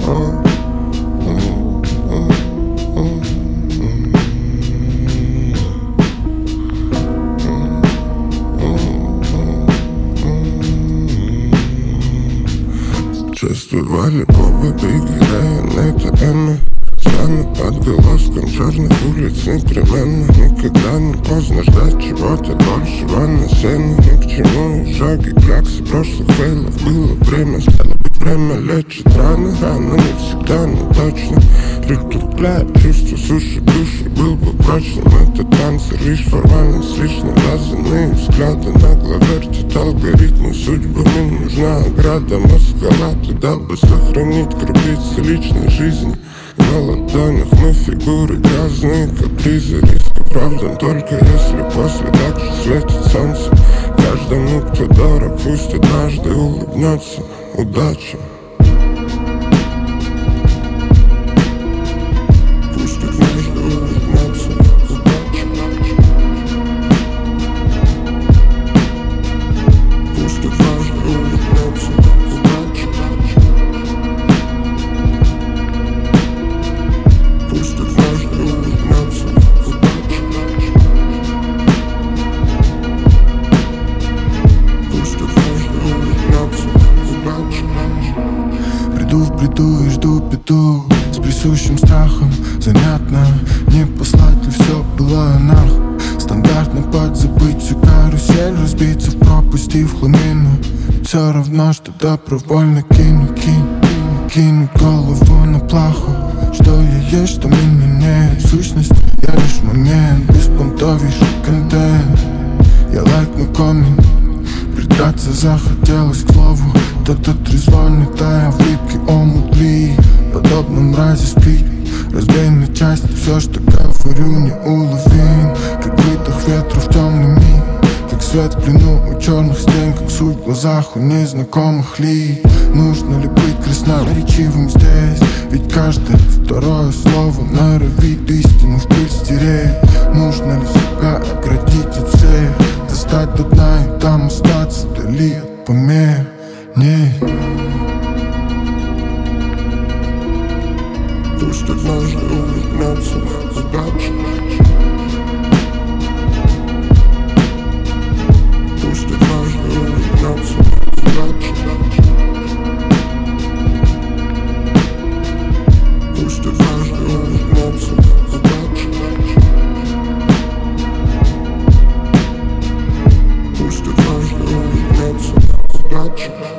Чувствовали поводы, гирая на это имя. Станут отголоском черных улиц непременно. Никогда не поздно ждать чего-то большего на сцене. Ни к чему шаги, кляксы прошлых фейлов. Было время, стало быть время, лечит раны. Рано не всегда, но точно притупляет чувство суши души. Был бы прочным этот танцы, лишь формальность, лишь навязанные взгляды. Нагло вертит алгоритмы судьбами. Нужна ограда, маскалаты, дабы сохранить крупицы личной жизни. На ладонях мы фигуры, грязные капризы. Риск оправдан только если после так же светит солнце. Каждому, кто дорог, пусть однажды улыбнется удача. Пусть однажды улыбнется удача. Пусть однажды улыбнется удача. Пусть однажды улыбнется удача. Пусть однажды улыбнется удача. Приду в бреду и жду беду с присущим страхом. Занятно, не послать ли все было нахуй. Стандартно подзабыть всю карусель, разбиться в пропасть и в хламину. Все равно, что добровольно кину голову на плаху. Что я есть, что меня нет. Сущность, я лишь момент. Беспонтовейший контент. Я лайкну коммент. Предаться захотелось к слову. Кто-то трезвонит, а я в липкий омут ли. Подобно мрази спит. Разбей на части все, что говорю, не уловим. Как выдох ветра в темный миг. Как свет в плену у черных стен. Как суть в глазах у незнакомых лиц. Нужно ли быть красноречивым здесь? Ведь каждое второе слово норовит истину в пыль стереть. Нужно ли себя оградить от всех? Достать до дна и там остаться вдали от помех? Нет. Пусть однажды улыбнется удача. Пусть однажды улыбнется удача. Пусть однажды улыбнется удача. Пусть однажды улыбнется удача.